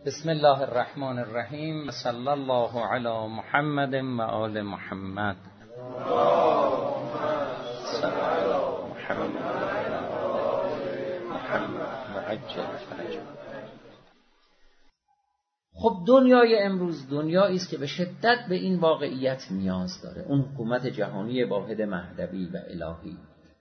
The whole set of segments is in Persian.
بسم الله الرحمن الرحیم. صلی الله علی محمد و آل محمد. خب دنیای امروز دنیایی است که به شدت به این واقعیت نیاز داره. اون حکومت جهانی واحد مهدوی و الهی.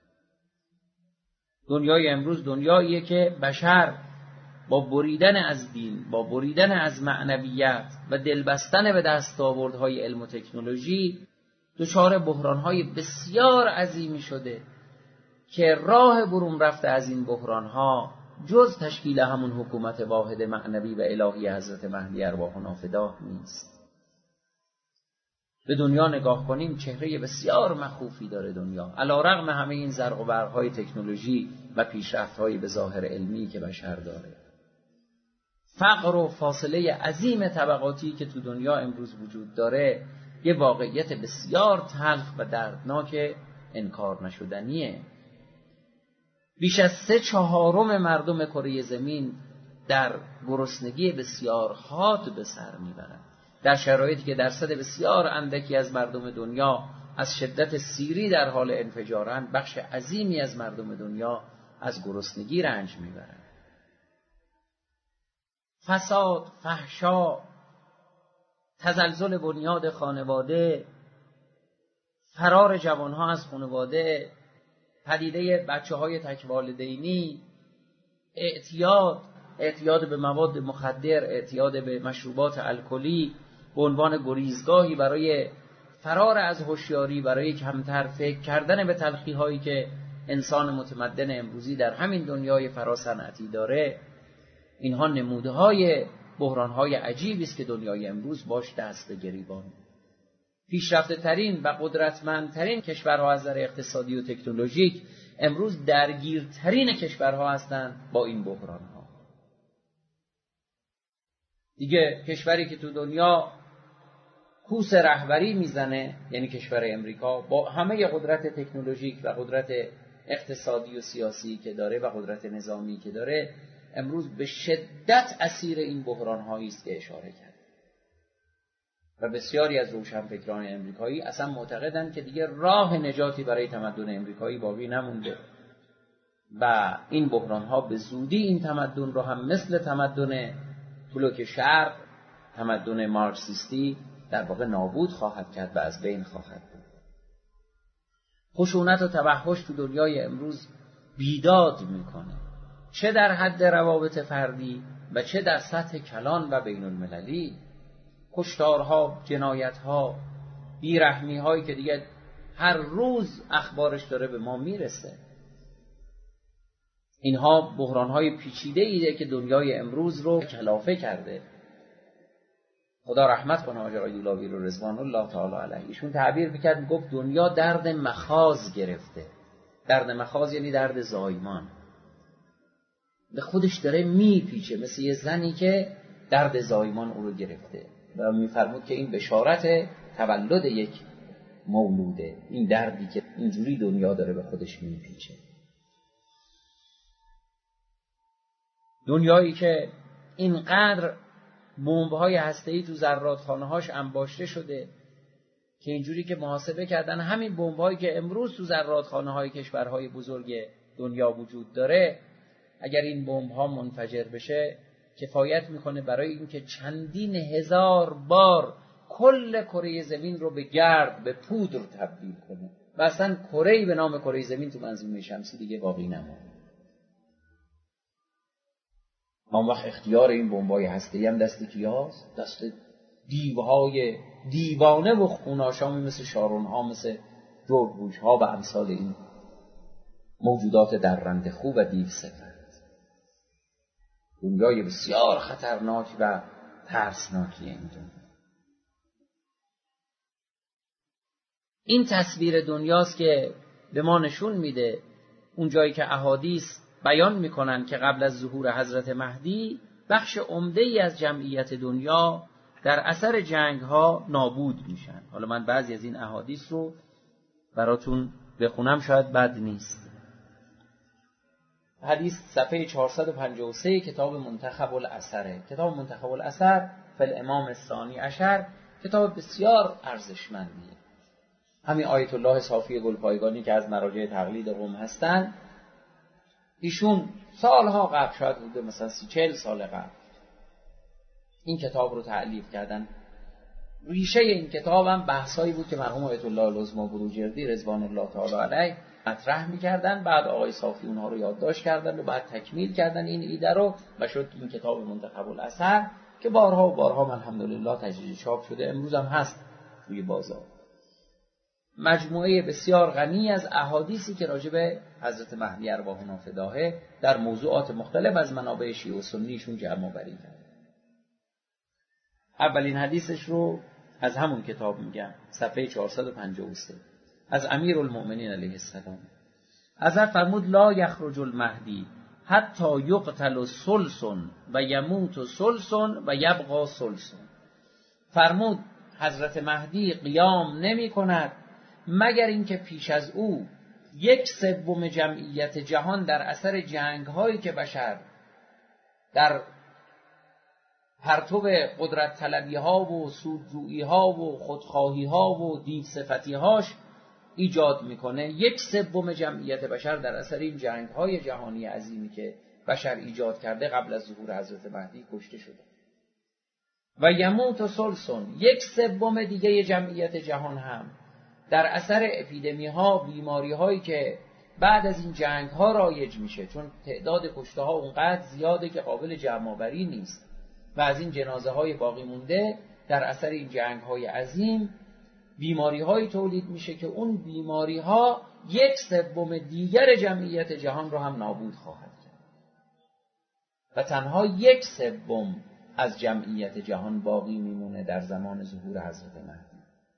دنیای امروز دنیاییه که بشر با بریدن از دین، با بریدن از معنویت و دلبستن به دستاوردهای علم و تکنولوژی دچار بحرانهای بسیار عظیمی شده که راه برون رفته از این بحرانها جز تشکیل همون حکومت واحد معنوی و الهی حضرت مهدی ارواحنا فداه نیست. به دنیا نگاه کنیم چهره بسیار مخوفی داره دنیا، علی‌رغم همه این زرق و برق‌های تکنولوژی و پیشرفت‌های به ظاهر علمی که بشر داره. فقر و فاصله عظیم طبقاتی که تو دنیا امروز وجود داره یه واقعیت بسیار تلخ و دردناک انکار نشدنیه. بیش از 3/4 مردم کره زمین در گرسنگی بسیار حاد به سر میبرند، در شرایطی که درصد بسیار اندکی از مردم دنیا از شدت سیری در حال انفجارند. بخش عظیمی از مردم دنیا از گرسنگی رنج میبرند. فساد، فحشا، تزلزل بنیاد خانواده، فرار جوانها از خانواده، پدیده بچه‌های تک‌والدینی، اعتیاد به مواد مخدر، اعتیاد به مشروبات الکلی به عنوان گریزگاهی برای فرار از هوشیاری، برای کمتر فکر کردن به تلخی‌هایی که انسان متمدن امروزی در همین دنیای فراصنعتی داره. اینها نمودهای بحران‌های عجیبی است که دنیای امروز باش دست به گریبان. پیشرفته ترین و قدرتمندترین کشورها از نظر اقتصادی و تکنولوژیک امروز درگیرترین کشورها هستند با این بحران‌ها. دیگه کشوری که تو دنیا کوس رهبری میزنه، یعنی کشور امریکا، با همه قدرت تکنولوژیک و قدرت اقتصادی و سیاسی که داره و قدرت نظامی که داره، امروز به شدت اسیر این بحران‌هایی است که اشاره کرد. و بسیاری از روشنفکران امریکایی اصلا معتقدند که دیگه راه نجاتی برای تمدن امریکایی باقی نمونده و این بحران‌ها به زودی این تمدن رو هم مثل تمدن بلوک شرق، تمدن مارکسیستی در واقع نابود خواهد کرد و از بین خواهد برد. خشونت و تبحش تو دنیای امروز بیداد میکنه، چه در حد روابط فردی و چه در سطح کلان و بین المللی. کشتارها، جنایتها، بیرحمی‌هایی که دیگه هر روز اخبارش داره به ما میرسه. اینها بحران‌های پیچیده‌ایه که دنیای امروز رو کلافه کرده. خدا رحمت کنه حاج آقای دولاوی رو رضوان الله تعالی علیه. ایشون تعبیر می‌کرد، گفت دنیا درد مخاض گرفته. درد مخاض یعنی درد زایمان. به خودش داره میپیچه، مثل یه زنی که درد زایمان او رو گرفته و میفرمود که این بشارت تولد یک مولوده، این دردی که اینجوری دنیا داره به خودش میپیچه. دنیایی که اینقدر بمب‌های هسته‌ای تو زرادخانه‌هاش انباشته شده که اینجوری که محاسبه کردن همین بمب‌هایی که امروز تو زرادخانه‌های کشورهای بزرگ دنیا وجود داره، اگر این بمب‌ها منفجر بشه کفایت میکنه برای اینکه چندین هزار بار کل کره زمین رو به گرد، به پودر تبدیل کنه و اصلا کره‌ای به نام کره زمین تو منظومه شمسی دیگه باقی نمونه. اون وقت اختیار این بمب‌های هسته‌ای هم دست کیاست؟ دست دیوهای دیوانه و خوناشامی مثل شارون‌ها، مثل جورج‌بوش‌ها و امثال این موجودات درنده خو و دیو صفت. دنیای بسیار خطرناک و ترسناکی این دنیا. این تصویر دنیاست که به ما نشون میده اون جایی که احادیث بیان میکنن که قبل از ظهور حضرت مهدی بخش عمده‌ای از جمعیت دنیا در اثر جنگ‌ها نابود میشن. حالا من بعضی از این احادیث رو براتون بخونم، شاید بد نیست. حدیث صفحه 453 کتاب منتخب الاثره. کتاب منتخب الاثر فی الامام الثانی عشر کتاب بسیار ارزشمندیه. همین آیت الله صافی گلپایگانی که از مراجع تقلید قم هستن، ایشون سالها قبل، شاید بوده مثلا 30-40 سال قبل، این کتاب رو تألیف کردن. ریشه این کتاب هم بحثایی بود که مرحوم آیت الله العظمی بروجردی رضوان الله تعالی علیه مطرح می‌کردن، بعد آقای صافی اونها رو یادداشت کردن و بعد تکمیل کردن این ایده رو و شد این کتاب منتخب الاثر که بارها و بارها الحمدلله تجدید چاپ شده، امروز هم هست توی بازار. مجموعه بسیار غنی از احادیثی که راجع به حضرت مهدی ارواحنا فداه در موضوعات مختلف از منابع شیعه و سنیشون جمع آوری کرد. اولین حدیثش رو از همون کتاب میگم، صفحه 453 از امیرالمؤمنین علیه السلام. حضرت فرمود لا یخرج المهدی حتی یقتل ثلث و یموت ثلث و یبقى ثلث. فرمود حضرت مهدی قیام نمی کند مگر اینکه پیش از او 1/3 جمعیت جهان در اثر جنگ هایی که بشر در پرتو قدرت طلبی ها و سودجویی ها و خودخواهی ها و دیو صفتی هاش ایجاد میکنه، 1/3 جمعیت بشر در اثر این جنگ های جهانی عظیمی که بشر ایجاد کرده قبل از ظهور حضرت مهدی کشته شده. و یموت ثلث، 1/3 دیگه جمعیت جهان هم در اثر اپیدمی ها، بیماری هایی که بعد از این جنگ ها رایج میشه، چون تعداد کشته ها اونقدر زیاده که قابل جمع آوری نیست و از این جنازه های باقی مونده در اثر این جنگ های عظیم بیماری های تولید میشه که اون بیماری ها 1/3 دیگر جمعیت جهان رو هم نابود خواهد کرد و تنها 1/3 از جمعیت جهان باقی میمونه در زمان ظهور حضرت مهدی.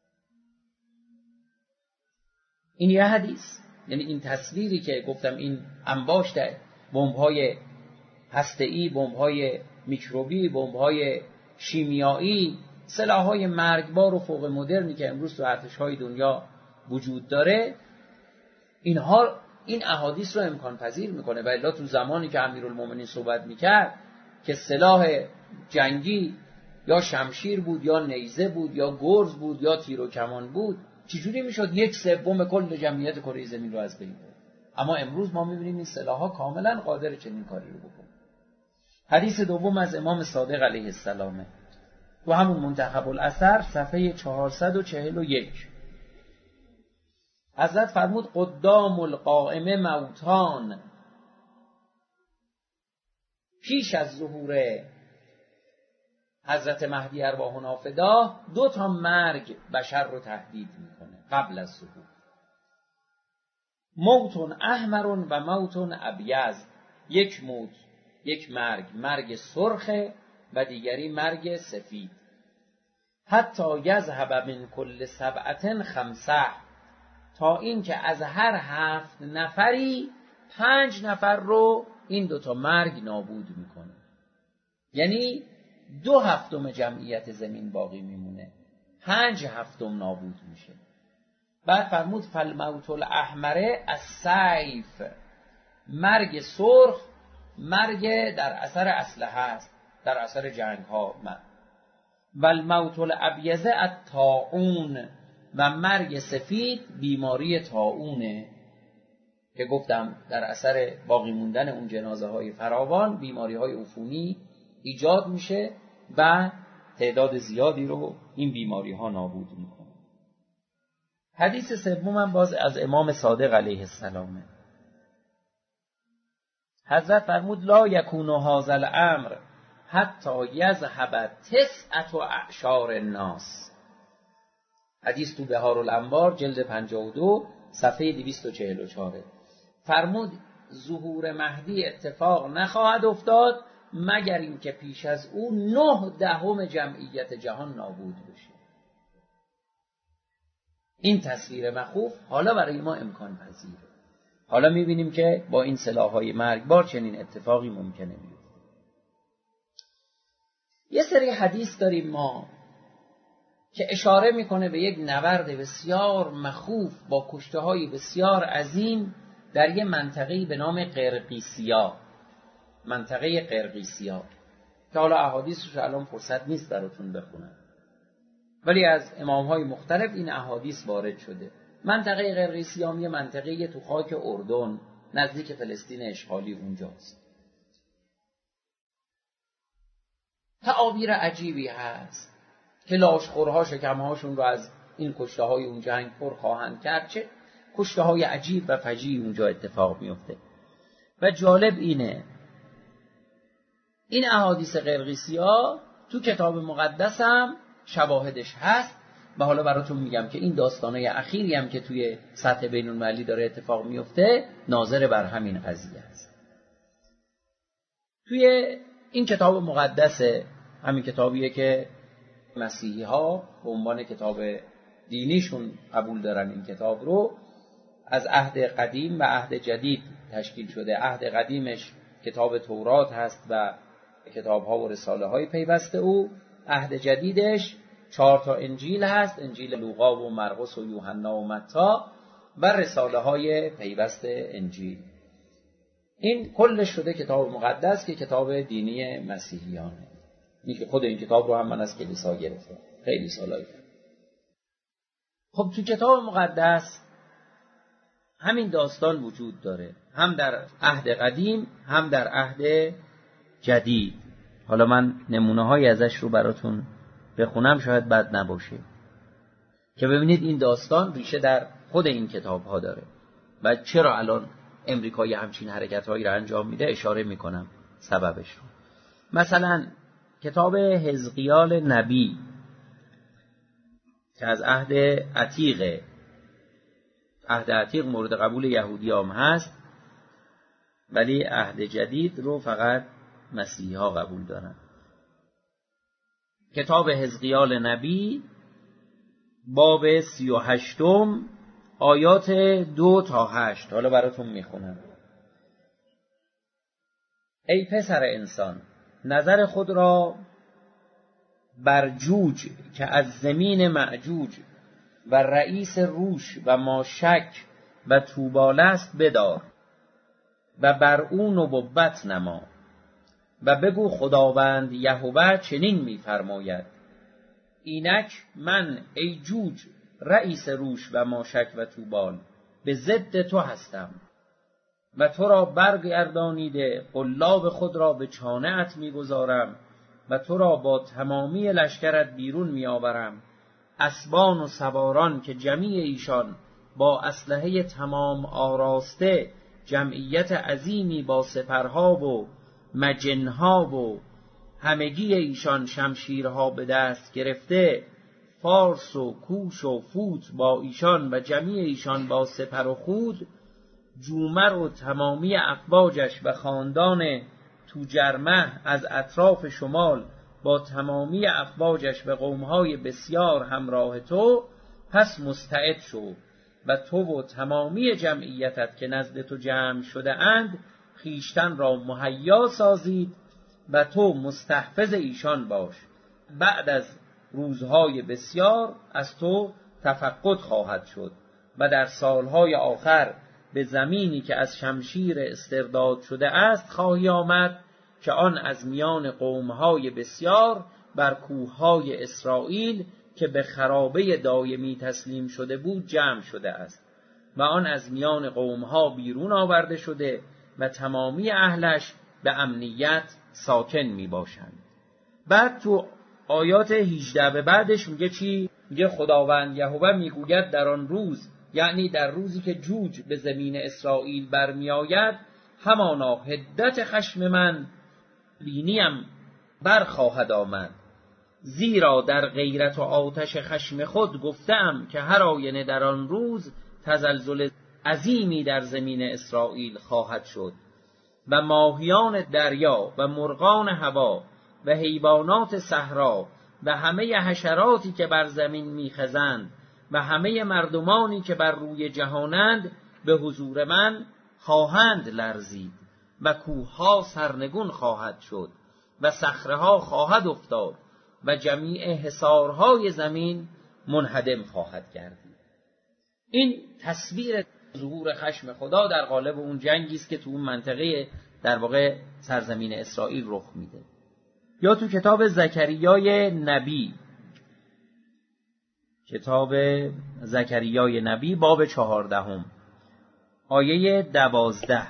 این یه حدیث، یعنی این تصویری که گفتم، این انباشت بمب‌های هسته‌ای، بمب‌های میکروبی، بمب‌های شیمیایی، سلاح‌های مرگبار و فوق مدرنی که امروز تو ارتش‌های دنیا وجود داره، اینها این احادیث رو امکان پذیر میکنه. و الا تو زمانی که امیرالمومنین صحبت میکرد که سلاح جنگی یا شمشیر بود یا نیزه بود یا گرز بود یا تیر و کمان بود، چجوری میشد 1/3 کل جمعیت کره زمین رو از بین برد؟ اما امروز ما میبینیم این سلاح‌ها کاملا قادر چنین کاری رو بکنه. حدیث دوم از امام صادق علیه السلام و همون منتخب الاثر صفحه 441. حضرت فرمود قدام القائم موتان، پیش از ظهور حضرت مهدی ارواحنا فداه 2 مرگ بشر رو تهدید میکنه قبل از ظهور. موت احمر و موت ابیض، یک موت، یک مرگ سرخه و دیگری مرگ سفید. حتی یذهب من کل 7 5، تا این که از هر 7 نفری 5 نفر رو این 2 مرگ نابود میکنه، یعنی 2/7 جمعیت زمین باقی میمونه، 5/7 نابود میشه. بعد فرمود فالموت الاحمر السیف، مرگ سرخ مرگ در اثر اسلحه است، در اثر جنگ ها. و الموت الابیض الطاعون، و مرگ سفید بیماری طاعونه که گفتم در اثر باقی موندن اون جنازه های فراوان بیماری های عفونی ایجاد میشه و تعداد زیادی رو این بیماری ها نابود میکنه. حدیث سوم هم باز از امام صادق علیه السلامه. حضرت فرمود لا یکون هذا الامر حتی یذهب 9 اعشار الناس. حدیث تو بهار الانوار جلد 52 صفحه 244. فرمود ظهور مهدی اتفاق نخواهد افتاد مگر اینکه پیش از او 9/10 جمعیت جهان نابود بشه. این تصویر مخوف حالا برای ما امکان پذیره. حالا میبینیم که با این سلاح‌های مرگبار چنین اتفاقی ممکنه بیفته. یه سری حدیث داریم ما که اشاره میکنه به یک نبرد بسیار مخوف با کشته‌های بسیار عظیم در یه منطقه‌ای به نام قرقیسیا، منطقه قرقیسیا که حالا احادیثش الان فرصت نیست براتون بخونم، ولی از امام‌های مختلف این احادیث وارد شده. منطقه قرقیسیا یه منطقه تو خاک اردن نزدیک فلسطین اشغالی اونجاست. تعابیر عجیبی هست که لاشخورها شکمهاشون رو از این کشته‌های اون جنگ پر خواهند کرد. چه کشته‌های عجیب و فجیعی اونجا اتفاق میفته. و جالب اینه این احادیث قرقیسیا تو کتاب مقدس هم شواهدش هست و حالا براتون میگم که این داستانه اخیری هم که توی سطح بین المللی داره اتفاق میفته ناظر بر همین قضیه است. توی این کتاب مقدس، همین کتابیه که مسیحی ها به عنوان کتاب دینیشون قبول دارن، این کتاب رو از عهد قدیم و عهد جدید تشکیل شده. عهد قدیمش کتاب تورات هست و کتاب ها و رساله های پیوسته او. عهد جدیدش 4 تا انجیل هست، انجیل لوقا و مرقس و یوحنا و متی و رساله های پیوسته انجیل. این کلش شده کتاب مقدس که کتاب دینی مسیحیانه. این که خود این کتاب رو هم من از کلیسا گرفتم خیلی سالایی. خب تو کتاب مقدس همین داستان وجود داره، هم در عهد قدیم هم در عهد جدید. حالا من نمونه های ازش رو براتون بخونم، شاید بد نباشه که ببینید این داستان ریشه در خود این کتاب ها داره و چرا الان امریکایی همچین حرکت هایی را انجام میده اشاره میکنم سببش رو. مثلا کتاب حزقیال نبی که از عهد عتیق، عهد عتیق مورد قبول یهودی هم هست ولی عهد جدید رو فقط مسیحی ها قبول دارن. کتاب حزقیال نبی باب 38 آیات 2 تا 8 حالا براتون میخونم. ای پسر انسان، نظر خود را بر جوج که از زمین معجوج و رئیس روش و ماشک و توبال است بدار و بر او نبوت نما و بگو خداوند یهوه چنین می‌فرماید: اینک من ای جوج رئیس روش و ماشک و توبال به ضد تو هستم و تو را برگردانیده قلاب خود را به چانه‌ات می‌گذارم و تو را با تمامی لشکرت بیرون می‌آورم، اسبان و سواران که جمیع ایشان با اسلحه تمام آراسته، جمعیت عظیمی با سپرها و مجنها و همگی ایشان شمشیرها به دست گرفته، فارس و کوش و فوت با ایشان و جمیع ایشان با سپر و خود، جومر و تمامی افواجش و خاندان توجرمه از اطراف شمال با تمامی افواجش و قومهای بسیار همراه تو، پس مستعد شو و تو و تمامی جمعیتت که نزد تو جمع شده اند خیشتن را مهیا سازید و تو مستحفظ ایشان باش. بعد از روزهای بسیار از تو تفقد خواهد شد و در سالهای آخر به زمینی که از شمشیر استرداد شده است خواهی آمد که آن از میان قومهای بسیار بر کوههای اسرائیل که به خرابه دایمی تسلیم شده بود جمع شده است و آن از میان قومها بیرون آورده شده و تمامی اهلش به امنیت ساکن می باشند. بعد تو آیات 18 به بعدش میگه چی؟ میگه خداوند یهوه میگوید در آن روز، یعنی در روزی که جوج به زمین اسرائیل برمی آید، همانا حدت خشم من بینیم برخواهد آمد، زیرا در غیرت و آتش خشم خود گفتم که هر آینه در آن روز تزلزل عظیمی در زمین اسرائیل خواهد شد و ماهیان دریا و مرغان هوا و حیوانات صحرا و همه حشراتی که بر زمین میخزند و همه مردمانی که بر روی جهانند به حضور من خواهند لرزید و کوه‌ها سرنگون خواهد شد و صخره‌ها خواهد افتاد و جمیع حصارهای زمین منهدم خواهد گردید. این تصویر ظهور خشم خدا در قالب اون جنگی است که تو اون منطقه در واقع سرزمین اسرائیل رخ میده. یا تو کتاب زکریای نبی، کتاب زکریای نبی باب 14 آیه 12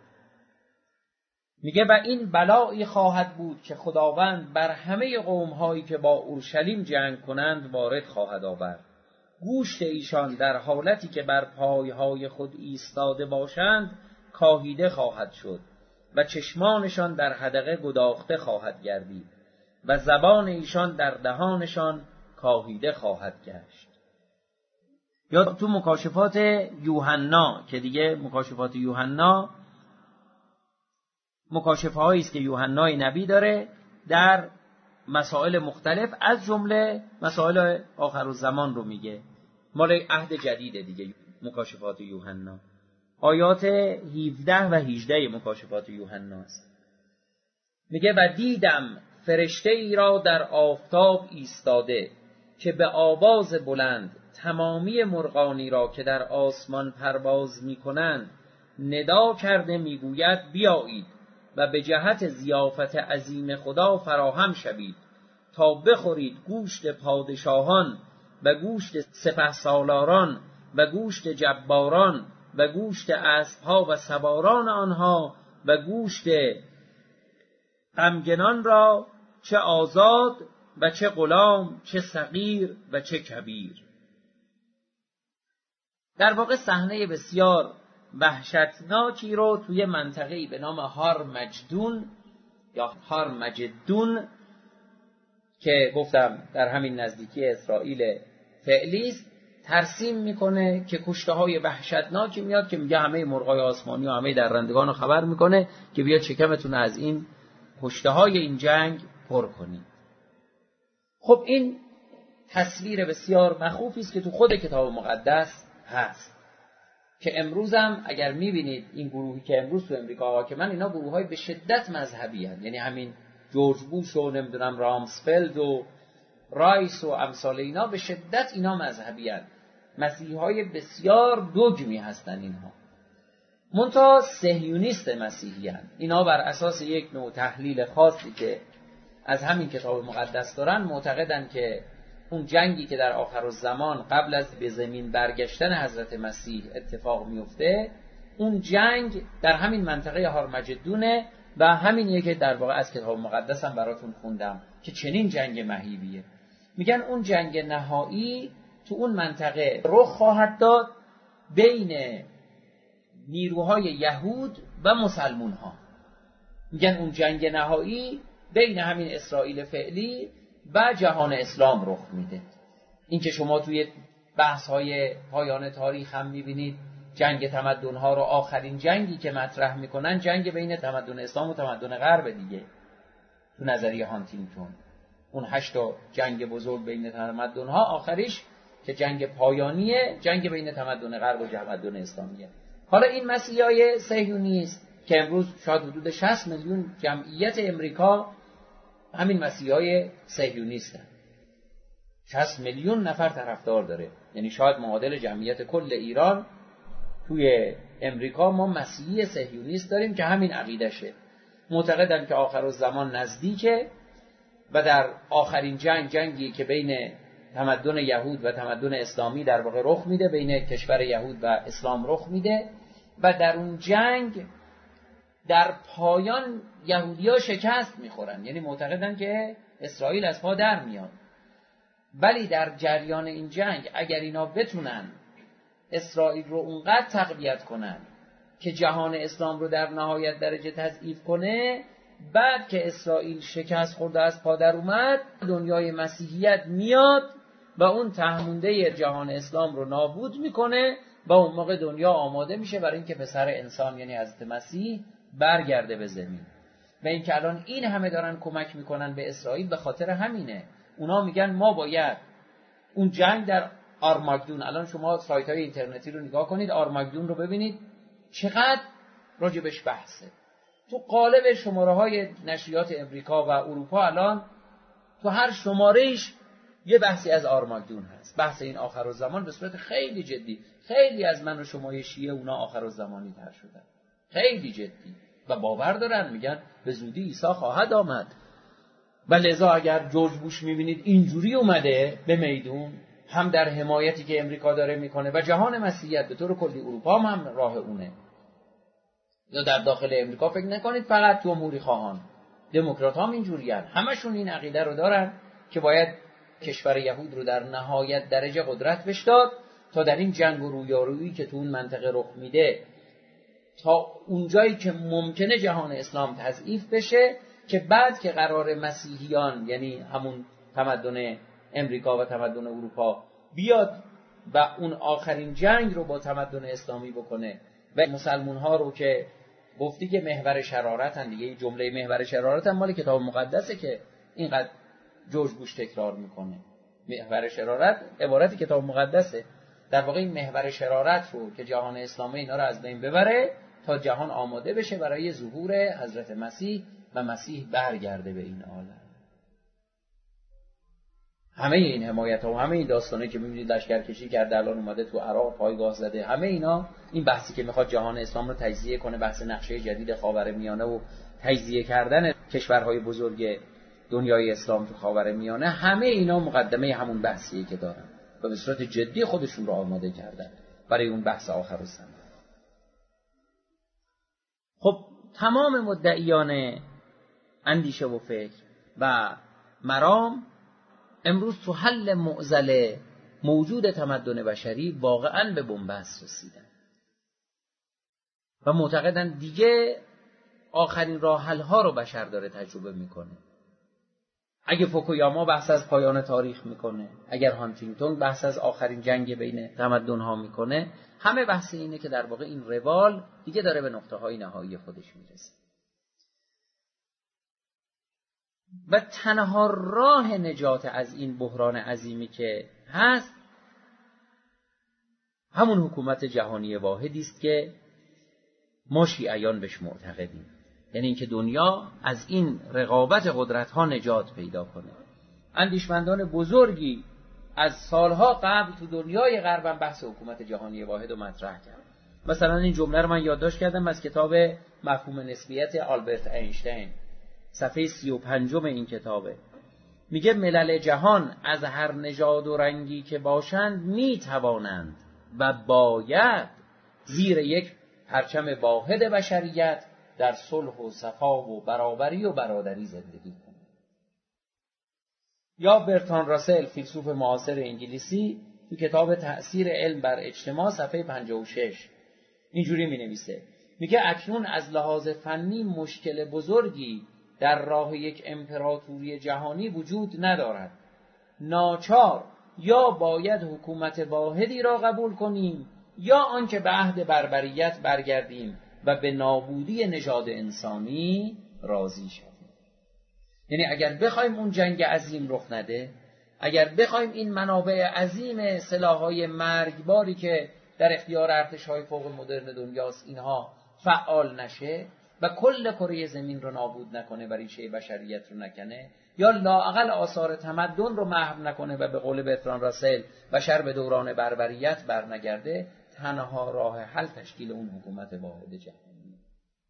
میگه و این بلایی خواهد بود که خداوند بر همه قوم‌هایی که با اورشلیم جنگ کنند وارد خواهد آورد. گوشت ایشان در حالتی که بر پایهای خود ایستاده باشند کاهیده خواهد شد و چشمانشان در حدقه گداخته خواهد گردید و زبان ایشان در دهانشان کاهیده خواهد گشت. یا تو مکاشفات یوحنا که دیگه مکاشفات یوحنا مکاشفه هایی است که یوحنای نبی داره در مسائل مختلف، از جمله مسائل آخرالزمان رو میگه، مال عهد جدیده دیگه مکاشفات یوحنا. آیات 17 و 18 مکاشفات یوحنا است. میگه و دیدم فرشته ای را در آفتاب ایستاده که به آواز بلند تمامی مرغانی را که در آسمان پرواز میکنند ندا کرده میگوید بیایید و به جهت ضیافت عظیم خدا فراهم شوید تا بخورید گوشت پادشاهان و گوشت سپهسالاران و گوشت جباران و گوشت اسبها و سواران آنها و گوشت غمگنان را، چه آزاد و چه غلام، چه صغیر و چه کبیر. در واقع صحنه بسیار وحشتناکی رو توی منطقه‌ای به نام هار مجدون یا هار مجدون که گفتم در همین نزدیکی اسرائیل فعلی است ترسیم میکنه که کشته‌های وحشتناکی میاد که میگه همه مرغای آسمانی و همه درندگان رو خبر میکنه که بیا چکمتون از این کشته‌های این جنگ پر کنید. خب این تصویر بسیار مخوفی است که تو خود کتاب مقدس هست که امروز هم اگر میبینید این گروهی که امروز تو امریکا حاکمن، اینا گروه‌های به شدت مذهبی هستند. یعنی همین جورج بوش و نمیدونم رامسفلد و رایس و امثال اینا به شدت اینا مذهبی هستند. مسیحی‌های بسیار دوگمی هستند اینها. منتها صهیونیست مسیحی هستند. اینا بر اساس یک نوع تحلیل خاصی که از همین کتاب مقدس دارن معتقدن که اون جنگی که در آخرالزمان قبل از به زمین برگشتن حضرت مسیح اتفاق میفته، اون جنگ در همین منطقه هارمجدونه و همینیه که در واقع از کتاب مقدس هم براتون خوندم که چنین جنگ مهیبیه. میگن اون جنگ نهایی تو اون منطقه رخ خواهد داد بین نیروهای یهود و مسلمون ها. میگن اون جنگ نهایی بین همین اسرائیل فعلی و جهان اسلام رخ میده. این که شما توی بحث‌های پایان تاریخ هم میبینید جنگ تمدن‌ها رو، آخرین جنگی که مطرح میکنن جنگ بین تمدن اسلام و تمدن غرب دیگه. تو نظریه هانتینگتون اون 8 جنگ بزرگ بین تمدن‌ها آخریش که جنگ پایانیه، جنگ بین تمدن غرب و تمدن اسلامیه. حالا این مسیحای صهیونیست که امروز شاید حدود 60 میلیون جمعیت امریکا همین مسیحای صهیونیستن. 60 میلیون نفر طرفدار داره، یعنی شاید معادل جمعیت کل ایران. توی امریکا ما مسیحی صهیونیست داریم که همین عقیدشه. معتقدن که آخرالزمان نزدیکه و در آخرین جنگی که بین تمدن یهود و تمدن اسلامی در واقع رخ میده، بین کشور یهود و اسلام رخ میده و در اون جنگ در پایان یهودی‌ها شکست میخورن. یعنی معتقدن که اسرائیل از پا در میاد، ولی در جریان این جنگ اگر اینا بتونن اسرائیل رو اونقدر تقویت کنن که جهان اسلام رو در نهایت درجه تضعیف کنه، بعد که اسرائیل شکست خورده از پا در اومد، دنیای مسیحیت میاد و اون تهمونده جهان اسلام رو نابود میکنه و اون موقع دنیا آماده میشه برای اینکه پسر انسان یعنی حضرت مسیح برگرده به زمین. و این که الان این همه دارن کمک میکنن به اسرائیل به خاطر همینه. اونا میگن ما باید اون جنگ در آرماگدون، الان شما سایت های اینترنتی رو نگاه کنید، آرماگدون رو ببینید چقدر راجبش بحثه. تو قالب شماره های نشریات امریکا و اروپا الان تو هر شمارهش یه بحثی از آرماگدون هست، بحث این آخرالزمان به صورت خیلی جدی. خیلی از من و شمای شیعه اونا آخرالزمانی تر شدن، خیلی جدی، و باور دارن، میگن به زودی عیسی خواهد آمد. و لذا اگر جورج بوش میبینید اینجوری اومده به میدون، هم در حمایتی که امریکا داره میکنه و جهان مسیحیت به طور کلی، اروپا هم راه اونه. یا در داخل امریکا فکر نکنید فقط جمهوری خواهان، دموکرات هم اینجوریان، همشون این عقیده رو دارن که باید کشور یهود رو در نهایت درجه قدرت بهش داد تا در این جنگ و رویارویی که تو اون منطقه رخ میده تا اونجایی که ممکنه جهان اسلام تضعیف بشه، که بعد که قرار مسیحیان، یعنی همون تمدن امریکا و تمدن اروپا، بیاد و اون آخرین جنگ رو با تمدن اسلامی بکنه و مسلمون ها رو که گفتی که محور شرارتن دیگه، جمله محور شرارت هم مال کتاب مقدسه که اینقدر جورج بوش تکرار میکنه. محور شرارت عبارت کتاب مقدسه، در واقع این محور شرارت رو که جهان اسلامی اینا رو از بین ببره تا جهان آماده بشه برای ظهور حضرت مسیح و مسیح برگرده به این عالم. همه این حمایت ها و همه این داستانه که می‌بینید لشکرکشی کرده، الان اومده تو عراق پایگاه زده، همه اینا این بحثی که میخواد جهان اسلام رو تجزیه کنه، بحث نقشه جدید خاورمیانه و تجزیه کردن کشورهای بزرگ دنیای اسلام تو خاورمیانه، همه اینا مقدمه همون بحثیه که دارن و به صورت جدی خودشون رو آماده کردن برای اون بحث آخرالزمان. خب تمام مدعیان اندیشه و فکر و مرام امروز تو حل معضله موجود تمدن بشری واقعاً به بنبست رسیدن و معتقدن دیگه آخرین راه حل ها رو بشر داره تجربه میکنه. اگه فوکویاما بحث از پایان تاریخ میکنه، اگر هانتینگتون بحث از آخرین جنگ بین تمدن ها میکنه، همه بحث اینه که در واقع این روال دیگه داره به نقطه های نهایی خودش میرسه و تنها راه نجات از این بحران عظیمی که هست همون حکومت جهانی واحدی است که ما شیعیان بهش معتقدیم، یعنی اینکه دنیا از این رقابت قدرت ها نجات پیدا کنه. اندیشمندان بزرگی از سالها قبل تو دنیای غرب بحث حکومت جهانی واحد رو مطرح کرد. مثلا این جمله رو من یادداشت کردم از کتاب مفهوم نسبیت آلبرت اینشتین، صفحه 35 این کتابه. میگه ملل جهان از هر نژاد و رنگی که باشند میتوانند و باید زیر یک پرچم واحد بشریت در صلح و صفا و برابری و برادری زندگی کنند. یا برتراند راسل، فیلسوف معاصر انگلیسی، تو کتاب تأثیر علم بر اجتماع صفحه 56 اینجوری مینویسه، میگه اکنون از لحاظ فنی مشکل بزرگی در راه یک امپراتوری جهانی وجود ندارد. ناچار یا باید حکومت واحدی را قبول کنیم یا آنکه به عهد بربریت برگردیم و به نابودی نژاد انسانی راضی شویم. یعنی اگر بخوایم اون جنگ عظیم رخ نده، اگر بخوایم این منابع عظیم سلاح‌های مرگباری که در اختیار ارتش‌های فوق مدرن دنیاست اینها فعال نشه و کل کره زمین رو نابود نکنه و ریشه بشریت رو نکنه، یا لااقل آثار تمدن رو محو نکنه و به قول برتراند راسل بشر به دوران بربریت برنگرده، تنها راه حل تشکیل اون حکومت واحد جهانی.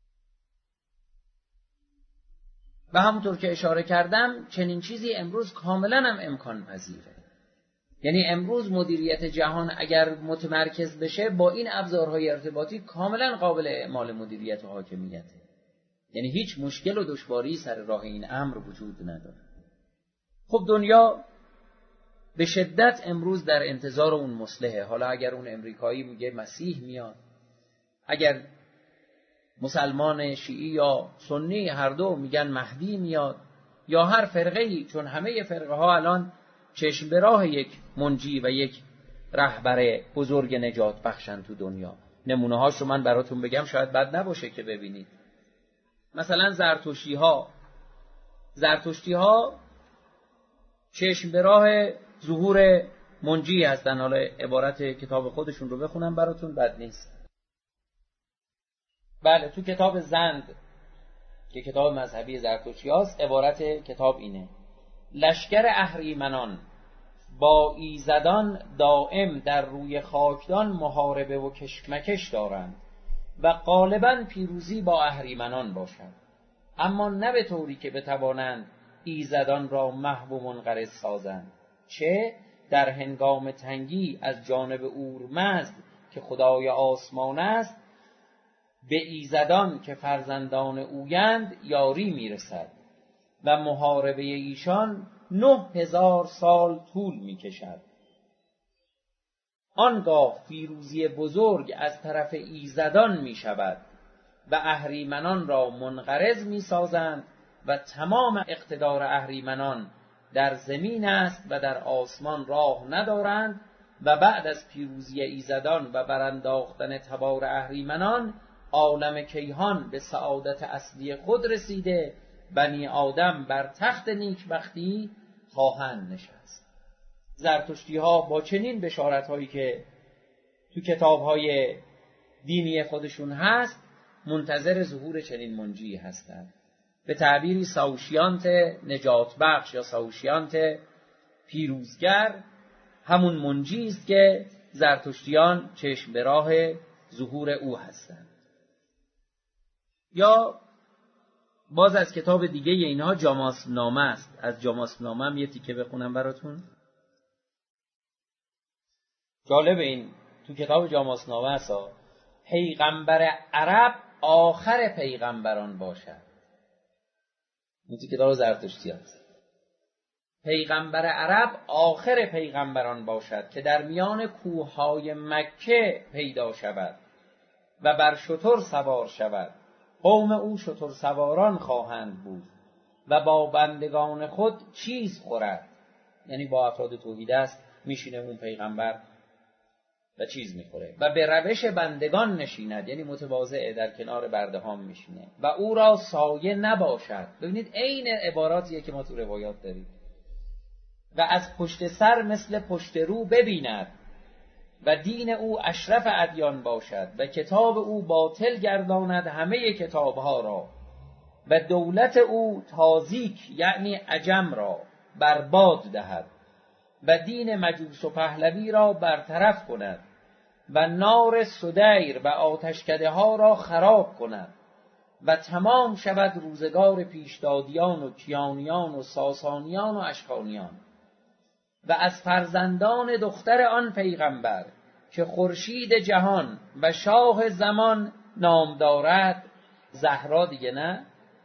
و همونطور که اشاره کردم چنین چیزی امروز کاملا هم امکان پذیره. یعنی امروز مدیریت جهان اگر متمرکز بشه با این ابزارهای ارتباطی کاملا قابل اعمال مدیریت و حاکمیته. یعنی هیچ مشکل و دشواری سر راه این امر وجود نداره. خب دنیا به شدت امروز در انتظار اون مصلحه. حالا اگر اون امریکایی میگه مسیح میاد، اگر مسلمان شیعی یا سنی هر دو میگن مهدی میاد، یا هر فرقه‌ای، چون همه فرقه ها الان چشم به راه یک منجی و یک رهبر بزرگ نجات بخشن تو دنیا. نمونه هاشو من براتون بگم، شاید بد نباشه که ببینید. مثلا زرتشتی ها چشم به راه ظهور منجی هستن. حالا عبارت کتاب خودشون رو بخونم براتون، بد نیست. بله، تو کتاب زند که کتاب مذهبی زرتشتی هاست، عبارت کتاب اینه: لشکر اهریمنان با ایزدان دائم در روی خاکدان محاربه و کشمکش دارند و غالباً پیروزی با اهریمنان باشد، اما نه به طوری که بتوانند ایزدان را محو و منقرض سازند، چه در هنگام تنگی از جانب اورمزد که خدای آسمان است به ایزدان که فرزندان اویند یاری میرسد و محاربه ایشان 9000 سال طول میکشد. آنگاه پیروزی بزرگ از طرف ایزدان میشود و اهریمنان را منقرض میسازند و تمام اقتدار اهریمنان در زمین است و در آسمان راه ندارند و بعد از پیروزی ایزدان و برانداختن تبار اهریمنان عالم کیهان به سعادت اصلی خود رسیده، بنی آدم بر تخت نیکبختی خواهند نشست. زرتشتی ها با چنین بشارت هایی که تو کتاب های دینی خودشون هست منتظر ظهور چنین منجی هستند. به تعبیری ساوشیانت نجات بخش یا ساوشیانت پیروزگر همون منجی است که زرتشتیان چشم به راه ظهور او هستند. یا باز از کتاب دیگه اینها جاماسب نامه است. از جاماسب نامه هم یه تیکه بخونم براتون. جالب این تو کتاب جاماسب نامه است پیغمبر عرب آخر پیغمبران باشد. این تو کتاب زرتشتی است. پیغمبر عرب آخر پیغمبران باشد که در میان کوههای مکه پیدا شود و بر شتر سوار شود. قوم او شتر سواران خواهند بود و با بندگان خود چیز خورد، یعنی با افراد توحید است میشینه اون پیغمبر و چیز میخوره و به روش بندگان نشیند، یعنی متواضع در کنار بردهام میشینه و او را سایه نباشد. ببینید عین عباراتیه که ما تو روایات داریم. و از پشت سر مثل پشت رو ببیند و دین او اشرف ادیان باشد و کتاب او باطل گرداند همه کتابها را و دولت او تازیک یعنی عجم را برباد دهد و دین مجوس و پهلوی را برطرف کند و نار سدیر و آتشکده ها را خراب کند و تمام شود روزگار پیشدادیان و کیانیان و ساسانیان و اشکانیان. و از فرزندان دختر آن پیغمبر که خورشید جهان و شاه زمان نام دارد، زهرا دیگه نه،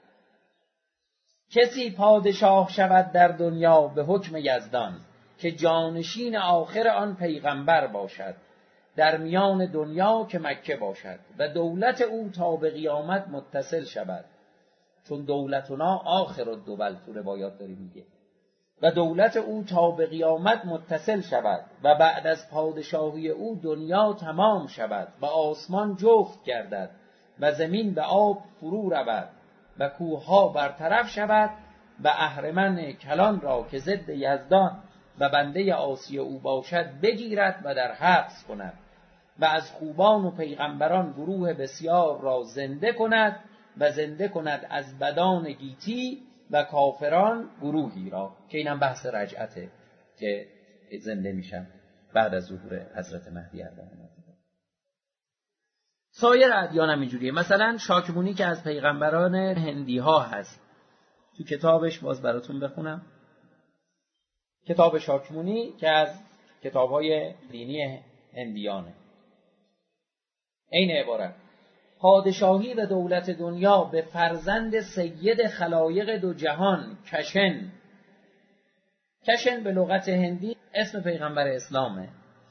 کسی پادشاه شود در دنیا به حکم یزدان که جانشین آخر آن پیغمبر باشد در میان دنیا که مکه باشد و دولت او تا به قیامت متصل شود، چون دولتنا آخر الدول تو روایات داری میگه، و دولت او تا به قیامت متصل شود و بعد از پادشاهی او دنیا تمام شود و آسمان جفت گردد و زمین به آب فرو رود و کوهها برطرف شود و اهرمن کلان را که ضد یزدان و بنده عاصی او باشد بگیرد و در حبس کند و از خوبان و پیغمبران گروه بسیار را زنده کند و زنده کند از بدان گیتی و کافران گروهی را، که اینم بحث رجعته که زنده میشن بعد از ظهور حضرت مهدی علیه السلام. سایر ادیان هم اینجوریه. مثلا شاکمونی که از پیغمبران هندی ها هست، تو کتابش باز براتون بخونم، کتاب شاکمونی که از کتاب‌های دینی هندیانه، این عبارت: پادشاهی و دولت دنیا به فرزند سید خلایق دو جهان کشن. کشن به لغت هندی اسم پیغمبر اسلامه.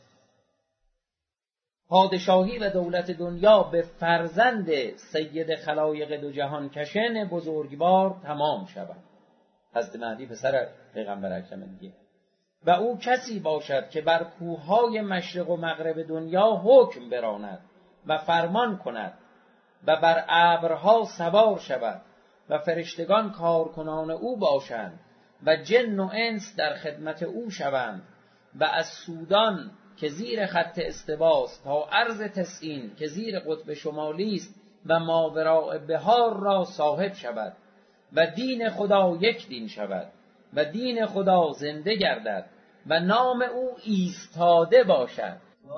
پادشاهی و دولت دنیا به فرزند سید خلایق دو جهان کشن بزرگوار تمام شود. حضرت مهدی پسر پیغمبر اکرم دیگه. و او کسی باشد که بر کوههای مشرق و مغرب دنیا حکم براند و فرمان کند و بر ابرها سوار شود و فرشتگان کارکنان او باشند و جن و انس در خدمت او شوند و از سودان که زیر خط استواست تا عرض تسعین که زیر قطب شمالی است و ماوراء بحار را صاحب شود و دین خدا یک دین شود و دین خدا زنده گردد و نام او ایستاده باشد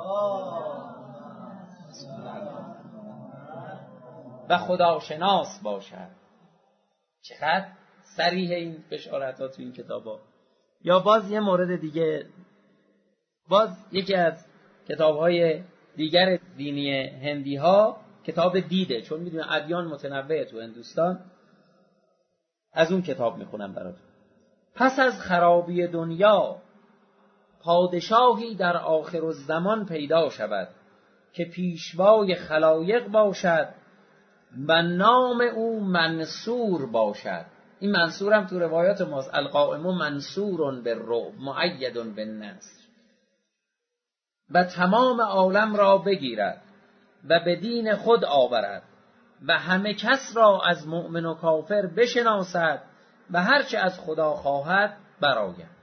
و خداشناس باشد. چقدر صریح این بشارت‌ها تو این کتابا. یا باز یه مورد دیگه، باز یکی از کتاب‌های دیگر دینی هندی ها کتاب دیده، چون میدونن ادیان متنوعه تو هندوستان، از اون کتاب میخونم براتون. پس از خرابی دنیا پادشاهی در آخر الزمان پیدا شود که پیشوای خلایق باشد و نام او منصور باشد. این منصور هم تو روایات ماست، القائم منصور بالرعب مؤید بالنصر، و تمام عالم را بگیرد و به دین خود آورد و همه کس را از مؤمن و کافر بشناسد و هرچه از خدا خواهد برآید.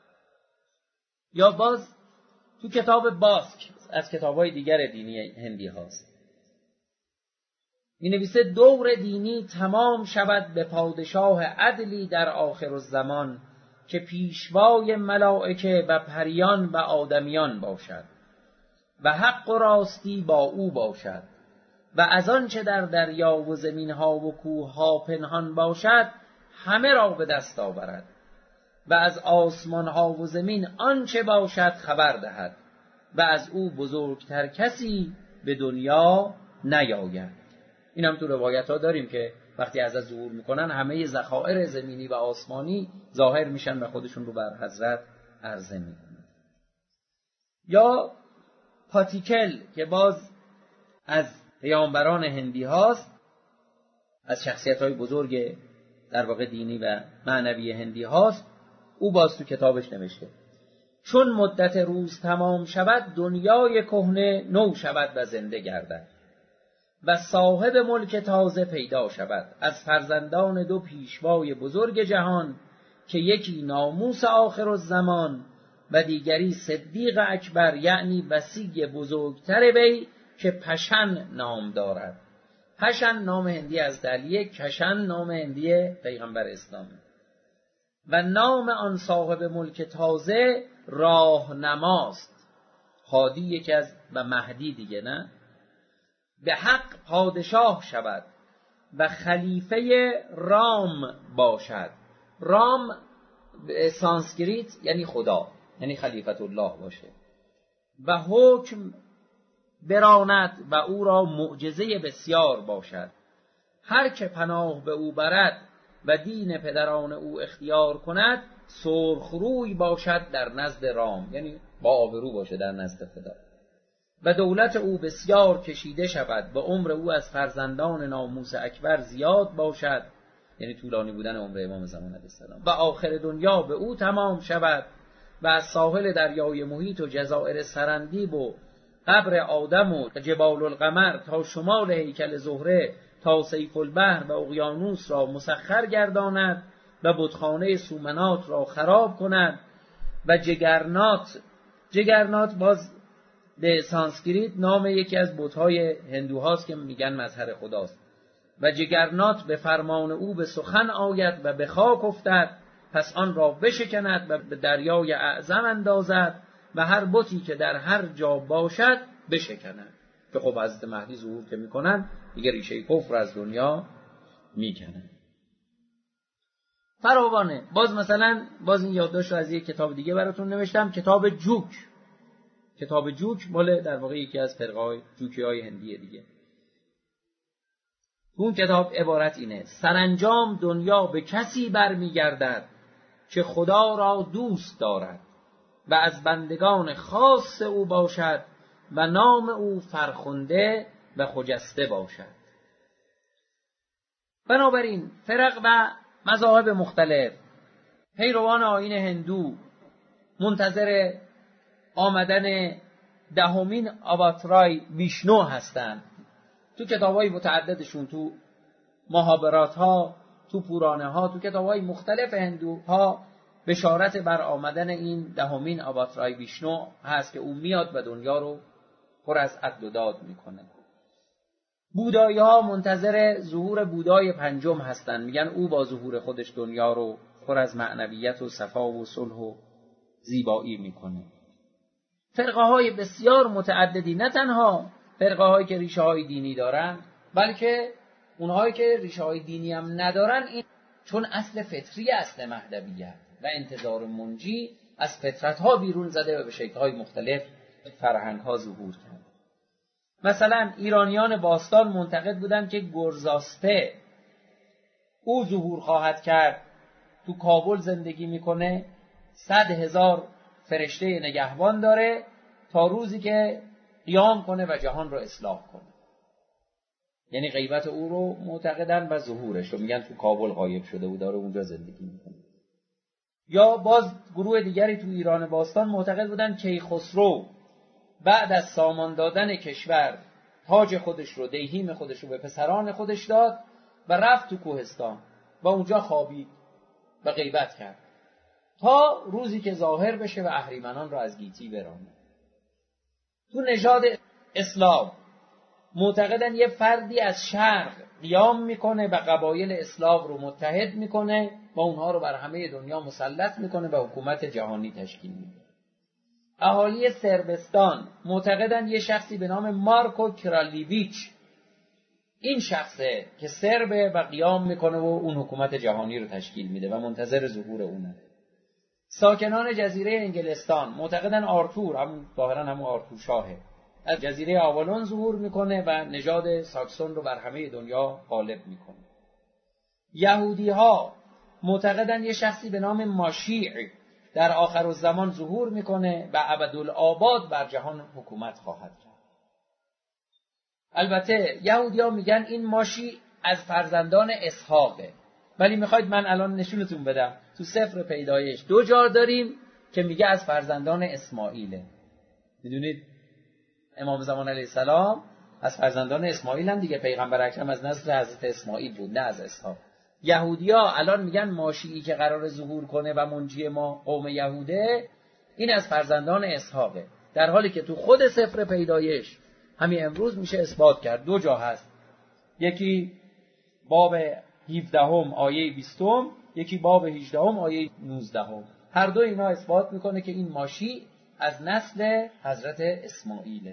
یا باز تو کتاب باسک از کتاب‌های دیگر دینی هندی هاست، می نویسه دور دینی تمام شود به پادشاه عدلی در آخر الزمان که پیشوای ملائکه و پریان و آدمیان باشد و حق و راستی با او باشد و از آنچه در دریا و زمین‌ها و کوه‌ها پنهان باشد همه را به دست آورد و از آسمان‌ها و زمین آنچه باشد خبر دهد و از او بزرگتر کسی به دنیا نیاید. این هم تو روایت ها داریم که وقتی از ظهور میکنن همه ذخایر زمینی و آسمانی ظاهر میشن و خودشون رو بر حضرت عرضه میکنن. یا پاتیکل که باز از پیامبران هندی هاست، از شخصیت های بزرگ در واقع دینی و معنوی هندی هاست، او باز تو کتابش نوشته چون مدت روز تمام شود دنیای کهنه نو شود و زنده گردد و صاحب ملک تازه پیدا شود از فرزندان دو پیشوای بزرگ جهان که یکی ناموس آخر الزمان و دیگری صدیق اکبر، یعنی وصی بزرگتر وی که پشن نام دارد. پشن نام هندی از دلیه، کشن نام هندی پیغمبر اسلام و نام آن صاحب ملک تازه راهنماست. هادی یکی از و مهدی دیگه، نه؟ به حق پادشاه شود و خلیفه رام باشد. رام به سانسکریت یعنی خدا، یعنی خلیفت الله باشه و حکم براند و او را معجزه بسیار باشد. هر که پناه به او برد و دین پدران او اختیار کند سرخروی باشد در نزد رام، یعنی با آبرو باشه در نزد خدا، و دولت او بسیار کشیده شود و عمر او از فرزندان ناموس اکبر زیاد باشد، یعنی طولانی بودن عمر امام زمان علیه السلام، و آخر دنیا به او تمام شود و از ساحل دریای محیط و جزایر سرندیب و قبر آدم و جبال القمر تا شمال هیکل زهره تا سیف البحر و اقیانوس را مسخر گرداند و بتخانه سومنات را خراب کند و جگرنات باز به سانسکریت نام یکی از بت‌های هندوهاست که میگن مظهر خداست، و جگرنات به فرمان او به سخن آید و به خاک افتد، پس آن را بشکند و به دریای اعظم اندازد و هر بتی که در هر جا باشد بشکند. که خب حضرت مهدی ظهور که میکنن دیگه ریشه کفر از دنیا میکنن. فراوانه. باز مثلا این یادداشت رو از یک کتاب دیگه براتون نوشتم، کتاب جوک مال در واقع یکی از فرقه‌های جوکی‌های هندی دیگه. اون کتاب عبارت اینه: سرانجام دنیا به کسی برمیگردد که خدا را دوست دارد و از بندگان خاص او باشد و نام او فرخنده و خجسته باشد. بنابراین فرق و مذاهب مختلف، پیروان آیین هندو منتظر آمدن دهمین آواترای ویشنو هستند. تو کتاب‌های متعددشون، تو مهابرات ها، تو پورانه ها، تو کتاب‌های مختلف هندوها بشارت بر آمدن این دهمین آواترای ویشنو هست که او میاد و دنیا رو پر از عدل و داد میکنه. بودایی ها منتظر ظهور بودای پنجم هستن، میگن او با ظهور خودش دنیا رو پر از معنویت و صفا و صلح و زیبایی میکنه. فرقه های بسیار متعددی، نه تنها فرقه هایی که ریشه های دینی دارن، بلکه اونهایی که ریشه های دینی هم ندارن، این چون اصل فطری اصل مهدویت و انتظار منجی از فطرت ها بیرون زده و به شکل های مختلف فرهنگ ها ظهور کرد. مثلا ایرانیان باستان معتقد بودند که گرزاسپه او ظهور خواهد کرد، تو کابل زندگی میکنه، 100,000 فرشته نگهبان داره تا روزی که قیام کنه و جهان رو اصلاح کنه. یعنی غیبت او رو معتقدن و ظهورش رو میگن تو کابل غایب شده و داره اونجا زندگی میکنه. یا باز گروه دیگری تو ایران باستان معتقد بودن کیخسرو بعد از سامان دادن کشور تاج خودش رو، دیهیم خودش رو به پسران خودش داد و رفت تو کوهستان و اونجا خوابید و غیبت کرد تا روزی که ظاهر بشه و اهریمنان رو از گیتی برانه. تو نژاد اسلام معتقدن یه فردی از شرق قیام میکنه و قبایل اسلاو رو متحد میکنه و اونها رو بر همه دنیا مسلط میکنه و حکومت جهانی تشکیل میده. اهالی سربستان معتقدن یه شخصی به نام مارکو کرالیویچ، این شخصه که سربه و قیام میکنه و اون حکومت جهانی رو تشکیل میده و منتظر ظهور اونه. ساکنان جزیره انگلستان معتقدن آرتور، همون ظاهرا همون آرتور شاهه، از جزیره آوالون ظهور میکنه و نژاد ساکسون رو بر همه دنیا غالب میکنه. یهودی ها معتقدن یه شخصی به نام ماشیع در آخر الزمان ظهور میکنه و ابدالآباد بر جهان حکومت خواهد کرد. البته یهودی ها میگن این ماشی از فرزندان اسحاقه، ولی میخواید من الان نشونتون بدم تو سفر پیدایش 2 جا داریم که میگه از فرزندان اسماعیله. میدونید امام زمان علیه السلام از فرزندان اسماعیل هم دیگه، پیغمبر اکرم از نسل حضرت اسماعیل بود نه از اسحاق. یهودی‌ها الان میگن ماشیعی که قرار ظهور کنه و منجی ما قوم یهوده، این از فرزندان اسحاقه، در حالی که تو خود سفر پیدایش همین امروز میشه اثبات کرد 2 جا هست، یکی باب 17 آیه 20، یکی باب 18 آیه 19. هر دو اینا اثبات میکنه که این ماشی از نسل حضرت اسماعیله.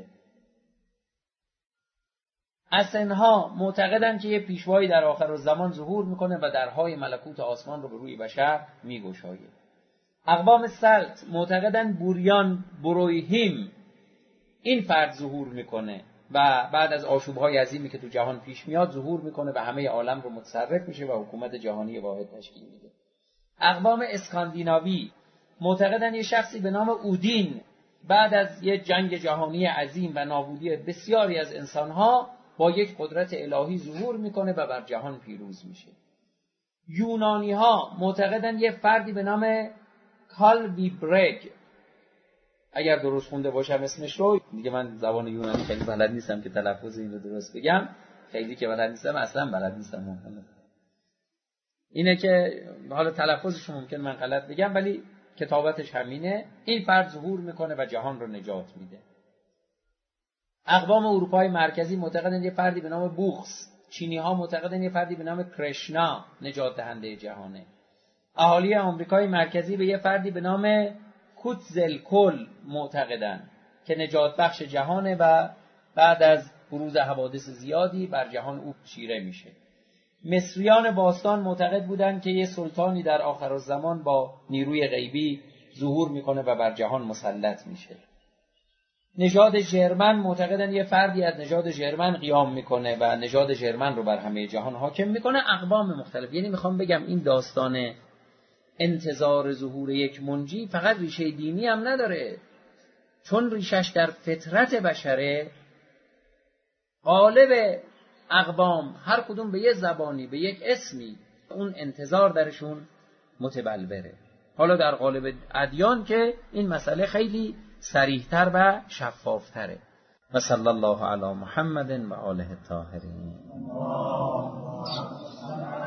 اسنها معتقدن که یه پیشوایی در آخر الزمان ظهور میکنه و درهای ملکوت آسمان رو به روی بشر میگشاید. اقوام سلط معتقدن بوریان برویهیم این فرد ظهور میکنه و بعد از آشوب‌های عظیمی که تو جهان پیش میاد ظهور میکنه و همه عالم رو متصرف میشه و حکومت جهانی واحد تشکیل میده. اقوام اسکاندیناوی معتقدن یه شخصی به نام اودین بعد از یه جنگ جهانی عظیم و نابودی بسیاری از انسانها با یک قدرت الهی ظهور میکنه و بر جهان پیروز میشه. یونانی ها معتقدن یه فردی به نام کالویبرگ، اگر درست خونده باشم اسمش رو، دیگه من زبان یونانی خیلی بلد نیستم که تلفظ این رو درست بگم، خیلی که بلد نیستم، اصلا بلد نیستم، اینه که حالا تلفظش ممکن من غلط بگم ولی کتابتش همینه. این فرد ظهور میکنه و جهان رو نجات میده. اقوام اروپای مرکزی معتقدن یه فردی به نام بوخس، چینی ها معتقدن یه فردی به نام کرشنا نجات دهنده جهانه. اهالی آمریکای مرکزی به یه فردی به نام کوتزلکل معتقدن که نجات بخش جهانه و بعد از بروز حوادث زیادی بر جهان او چیره میشه. مصریان باستان معتقد بودند که یه سلطانی در آخر الزمان با نیروی غیبی ظهور میکنه و بر جهان مسلط میشه. نژاد ژرمن معتقدن یه فردی از نژاد ژرمن قیام میکنه و نژاد ژرمن رو بر همه جهان حاکم میکنه. اقوام مختلف، یعنی میخوام بگم این داستان انتظار ظهور یک منجی فقط ریشه دینی هم نداره، چون ریشش در فطرت بشره. غالب اقوام هر کدوم به یه زبانی به یک اسمی اون انتظار درشون متبلوره. حالا در قالب ادیان که این مسئله خیلی صریح‌تر و شفافتره. و صلی الله علی محمد و آله الطاهرین.